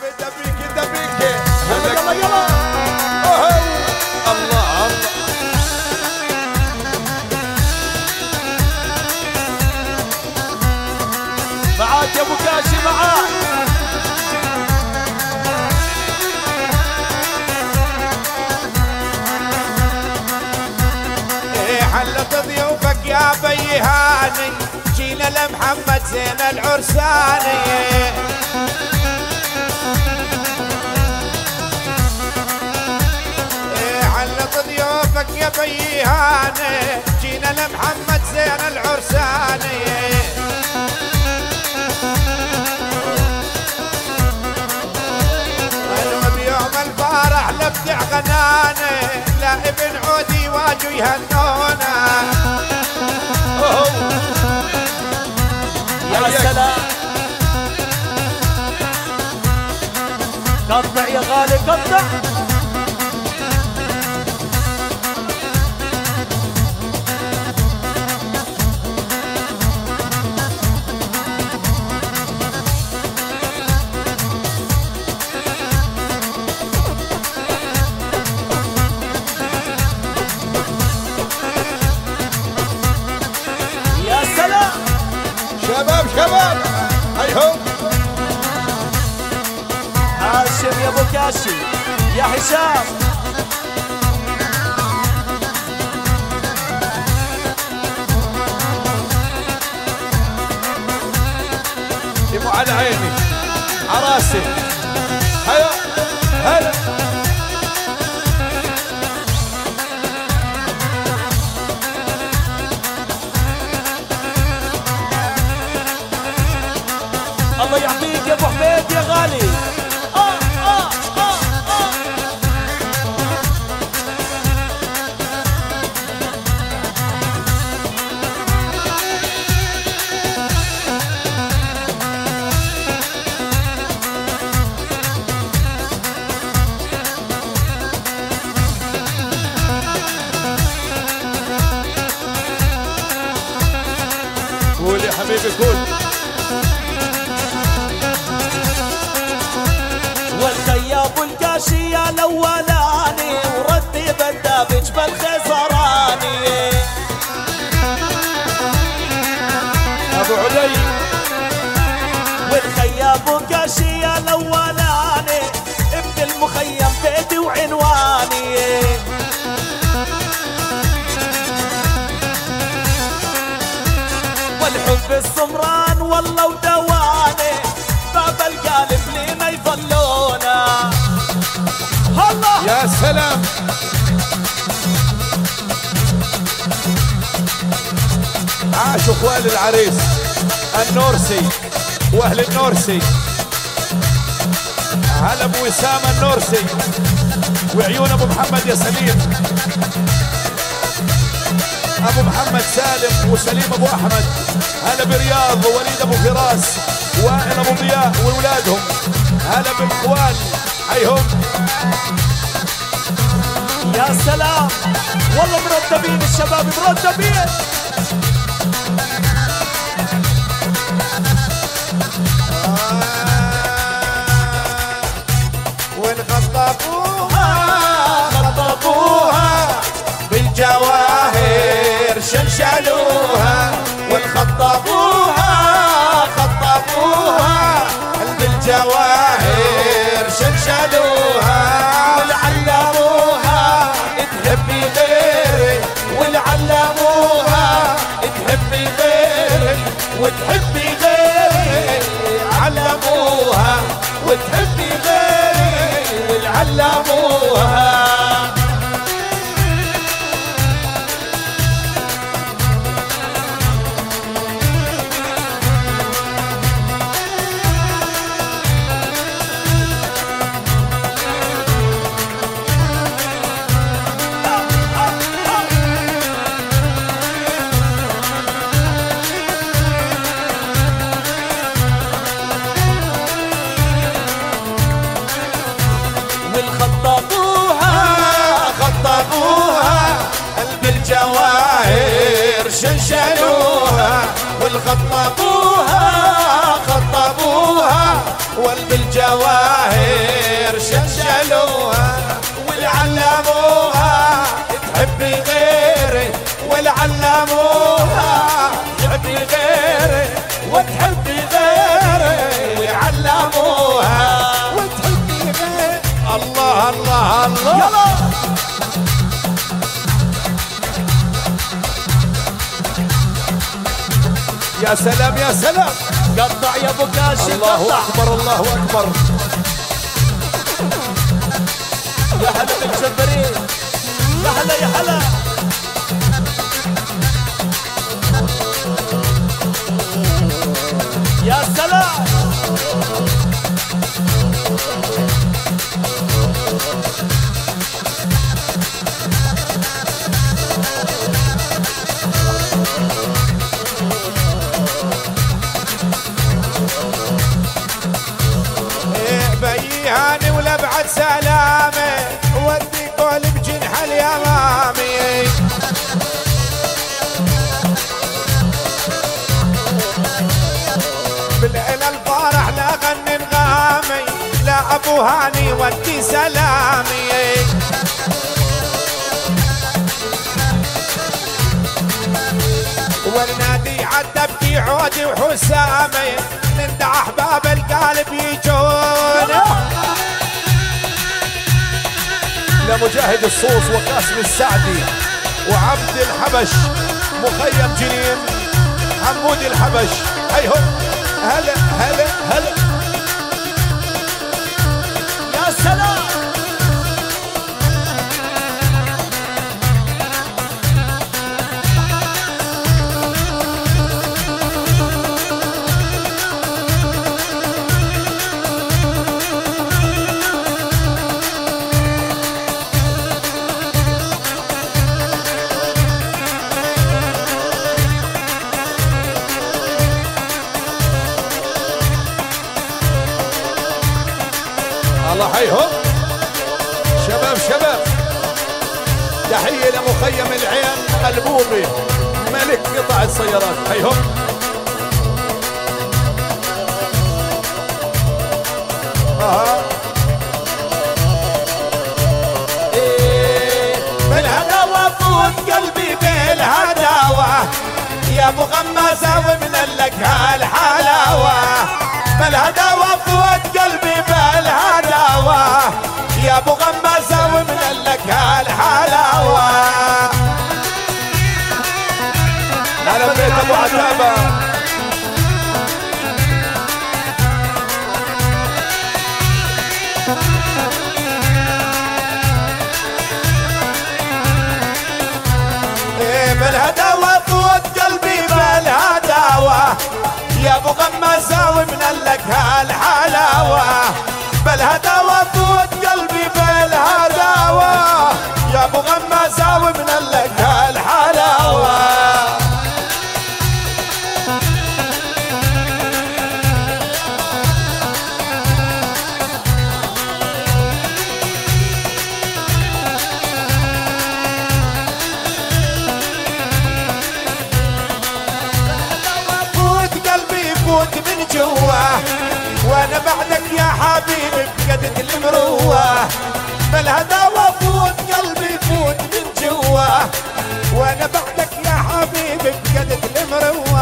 يلا يلا يلا. الله معاك يا ابو كاشي معاك. حلت ضيوفك يا بيهاني، جينا لمحمد زين العرساني. حلت ضيوفك يا بيهاني، جينا لمحمد زين العرساني. بيوم الفرح لبدع غناني، لا ابن عودي واجوا يهنونا. يا سلام. قطع يا غالي قطع. شباب شباب هيهم. هاشم يا ابو كاشي يا هشام. دموا على عيني عراسي. هيا هلا الله يعطيك يا ابو حميد يا غالي. قول يا حبيبي قول. والخياب الكاشي يا الاولاني، وردي بالدابج بالخزراني. ابو علي. والخياب الكاشي يا الاولاني، ابن المخيم بيتي وعنواني. والحب السمران والله ودواني، باب القالب لينا يظلونا. الله يا سلام. عاش اخوان العريس النورسي واهل النورسي. هلا ابو وسام النورسي وعيون ابو محمد يا سليم. ابو محمد سالم وسليم ابو احمد. هلا برياض ووليد ابو فراس وائل ابو ضياء واولادهم. هلا بالاخوان هيهم. يا سلام والله مرتبين الشباب مرتبين. وين خطبوها بالجواهر شلشلوها. وين خطبوها بالجواهر شلشلوها. والعلموها تحبي غيري والعلموها. تحبي غيري وتحبي غيري. علموها وتحبي غيري والعلموها. خطبوها بالجواهر شلشلوها. والخطبوها كل بالجواهر شلشلوها والعلموها تحبي غيري والعلموها تحبي غيري وتحبي غيري ويعلموها وتحبي غيري. الله الله الله يلا. يا سلام يا سلام. قطع يا ابو كاشي. الله اكبر الله اكبر. يا هلا بالجبرين. يا هلا يا هلا. يا سلام. بيهاني ولا بعد سلامي ودي قول بجنح اليمامي. بالليل الفرح لا غني نغامي لا ابو هاني ودي سلامي. والنادي عدى بكي عودي وحسامي ندى احباب القلب يجون. لمجاهد الصوص وقاسم السعدي وعبد الحبش مخيم جنين حمود الحبش. هيهم هلا هلا هلا. يا سلام. الله حيهم شباب شباب. تحية لمخيم العين البوبي ملك قطع السيارات. حيهم بالهداوة فوت قلبي بالهداوة يا ابو غمازة ومن لك هالحلاوة. بالهداوة فوت قلبي بالهداوة يا ابو غمازة ومن لك هالحلاوة. هلا بيت ابو عتابة. بالهداوة فوت قلبي بالهداوة يا ابو غمازة ومن لك هالحلاوة. بالهداوة فوت قلبي بالهداوة يا ابو غمازة ومن لك هالحلاوة. فوت من جوا وانا بعدك يا حبيبي بقدة المروة. بالهداوة فوت قلبي فوت من جوا وانا بعدك يا حبيبي بقدة المروة.